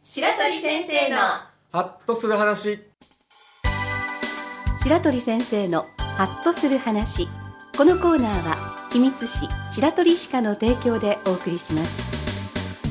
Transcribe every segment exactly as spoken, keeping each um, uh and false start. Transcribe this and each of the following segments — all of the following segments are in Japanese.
白鳥先生のハッとする話。 白鳥先生のハッとする話。このコーナーは君津市白鳥歯科の提供でお送りします。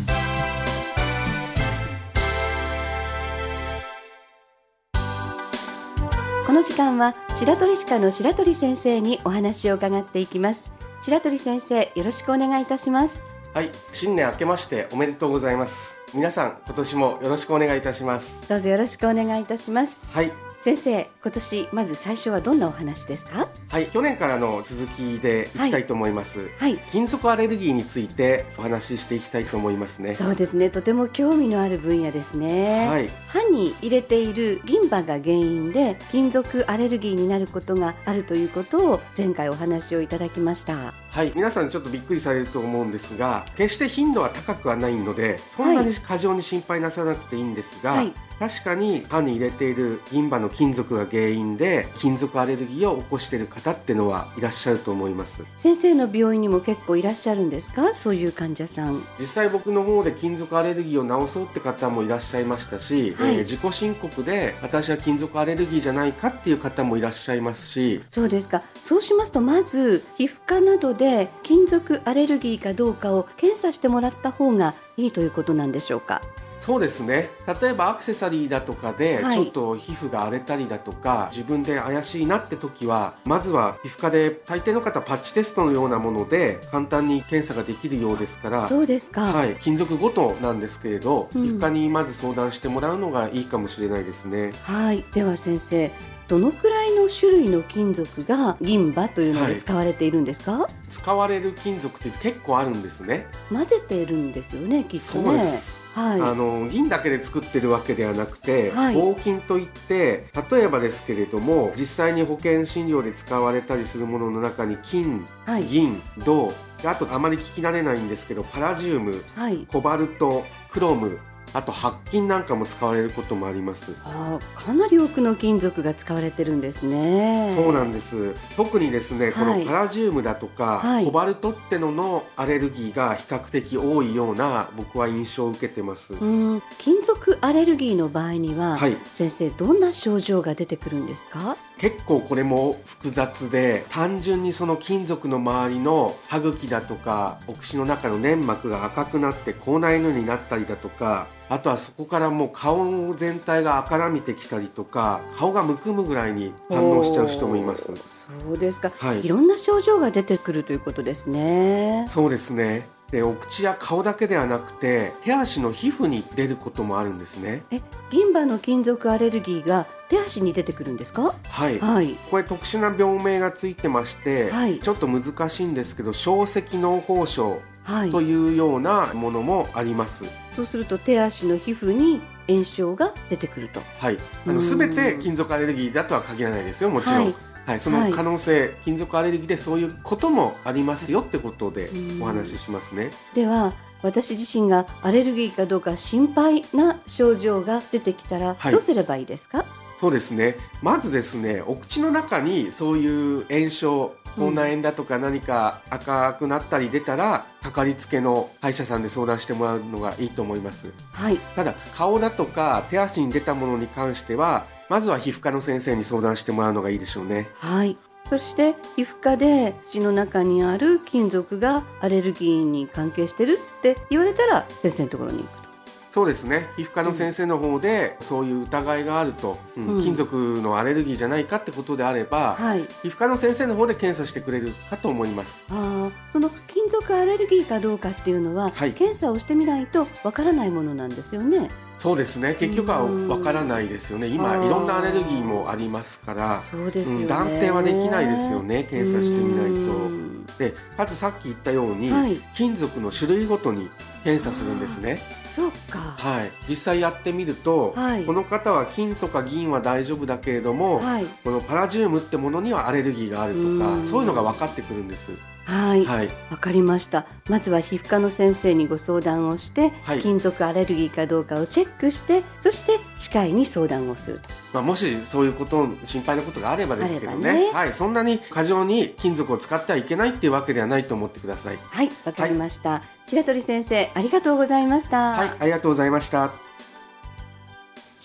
この時間は白鳥歯科の白鳥先生にお話を伺っていきます。白鳥先生、よろしくお願いいたします。 はい、新年明けましておめでとうございます。皆さん今年もよろしくお願いいたします。 どうぞよろしくお願いいたします。 はい、 先生、今年まず最初はどんなお話ですか？ はい、去年からの続きでいきたいと思います、 はいはい、 金属アレルギーについてお話ししていきたいと思いますね。 そうですね、とても興味のある分野ですね、 はい、 歯に入れている銀歯が原因で金属アレルギーになることがあるということを前回お話をいただきました。 はい、皆さんちょっとびっくりされると思うんですが、決して頻度は高くはないのでそんなに過剰に心配なさらなくていいんですが、はい、確かに歯に入れている銀歯の金属が原因で金属アレルギーを起こしている方ってのはいらっしゃると思います。 先生の病院にも結構いらっしゃるんですか？そういう患者さん。 実際僕の方で金属アレルギーを治そうって方もいらっしゃいましたし、はい、えー、自己申告で私は金属アレルギーじゃないかっていう方もいらっしゃいますし。 そうですか。そうしますとまず皮膚科などで金属アレルギーかどうかを検査してもらった方がいいということなんでしょうか？ そうですね。例えばアクセサリーだとかでちょっと皮膚が荒れたりだとか、はい、自分で怪しいなって時はまずは皮膚科で大抵の方パッチテストのようなもので簡単に検査ができるようですから。 そうですか、 はい、金属ごとなんですけれど、うん、皮膚科にまず相談してもらうのがいいかもしれないですね。 はい、では先生、どのくらいの種類の金属が銀歯というので使われているんですか？はい、 使われる金属って結構あるんですね。 混ぜているんですよね、きっとね。 そうです。はい、あの銀だけで作ってるわけではなくて、はい、合金といって例えばですけれども実際に保険診療で使われたりするものの中に金、はい、銀、銅、あとあまり聞き慣れないんですけどパラジウム、はい、コバルト、クロム、あと白金なんかも使われることもあります。 あ、かなり多くの金属が使われてるんですね。 そうなんです。特にですね、はい、このパラジウムだとか、はい、コバルトってののアレルギーが比較的多いような僕は印象を受けてます。 うん、金属アレルギーの場合には、はい、先生どんな症状が出てくるんですか？ 結構これも複雑で、単純にその金属の周りの歯茎だとかお口の中の粘膜が赤くなって口内炎になったりだとか、あとはそこからもう顔全体が赤らみてきたりとか顔がむくむぐらいに反応しちゃう人もいます。 そうですか、はい、いろんな症状が出てくるということですね。 そうですね。で、お口や顔だけではなくて手足の皮膚に出ることもあるんですね。 え、銀歯の金属アレルギーが手足に出てくるんですか？ はい、はい、これ特殊な病名がついてまして、はい、ちょっと難しいんですけど小石脳胞症というようなものもあります。 そうすると手足の皮膚に炎症が出てくると。 はい、あの全て金属アレルギーだとは限らないですよ、もちろん。はいはい、その可能性、はい、金属アレルギーでそういうこともありますよってことでお話ししますね。 では私自身がアレルギーかどうか心配な症状が出てきたらどうすればいいですか？はい、 そうですね。まずですね、お口の中にそういう炎症、口内炎だとか何か赤くなったり出たら、かかりつけの歯医者さんで相談してもらうのがいいと思います。はい、ただ顔だとか手足に出たものに関してはまずは皮膚科の先生に相談してもらうのがいいでしょうね。 はい、そして皮膚科で口の中にある金属がアレルギーに関係してるって言われたら先生のところに行くと。 そうですね。皮膚科の先生の方でそういう疑いがあると、うんうん、金属のアレルギーじゃないかってことであれば、はい、皮膚科の先生の方で検査してくれるかと思います。 あ、その金属アレルギーかどうかっていうのは、はい、検査をしてみないとわからないものなんですよね。 そうですね。結局はわからないですよね。今いろんなアレルギーもありますから、 そうですよね、 うん、断定はできないですよね、検査してみないと。で、かつさっき言ったように、はい、金属の種類ごとに検査するんですね。 そうか、 はい、実際やってみると、はい、この方は金とか銀は大丈夫だけれども、はい、このパラジウムってものにはアレルギーがあるとか、そういうのが分かってくるんです。 はい、はい、わかりました。まずは皮膚科の先生にご相談をして、はい、金属アレルギーかどうかをチェックして、そして歯科医に相談をすると。 まあ、もしそういうこと心配なことがあればですけど ね, ね、はい、そんなに過剰に金属を使ってはいけないっていうわけではないと思ってください。 はい、わかりました、はい、白鳥先生ありがとうございました。 はい、ありがとうございました。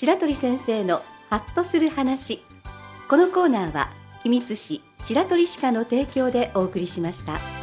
白鳥先生のハッとする話。このコーナーは、君津市白鳥歯科の提供でお送りしました。